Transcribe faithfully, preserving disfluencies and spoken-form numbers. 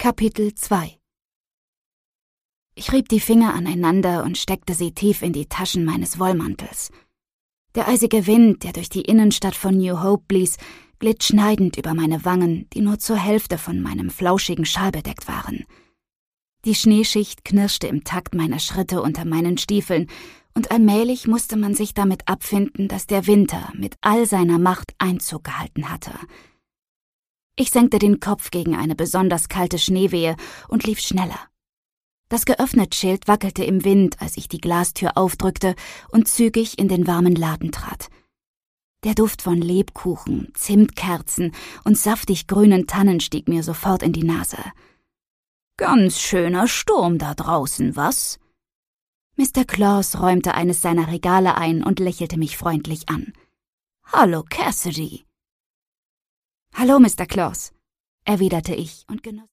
Kapitel zwei. Ich rieb die Finger aneinander und steckte sie tief in die Taschen meines Wollmantels. Der eisige Wind, der durch die Innenstadt von New Hope blies, glitt schneidend über meine Wangen, die nur zur Hälfte von meinem flauschigen Schal bedeckt waren. Die Schneeschicht knirschte im Takt meiner Schritte unter meinen Stiefeln, und allmählich musste man sich damit abfinden, dass der Winter mit all seiner Macht Einzug gehalten hatte. Ich senkte den Kopf gegen eine besonders kalte Schneewehe und lief schneller. Das geöffnete Schild wackelte im Wind, als ich die Glastür aufdrückte und zügig in den warmen Laden trat. Der Duft von Lebkuchen, Zimtkerzen und saftig grünen Tannen stieg mir sofort in die Nase. »Ganz schöner Sturm da draußen, was?« Mister Claus räumte eines seiner Regale ein und lächelte mich freundlich an. »Hallo, Cassidy.« »Hallo, Mister Claus«, erwiderte ich und genoss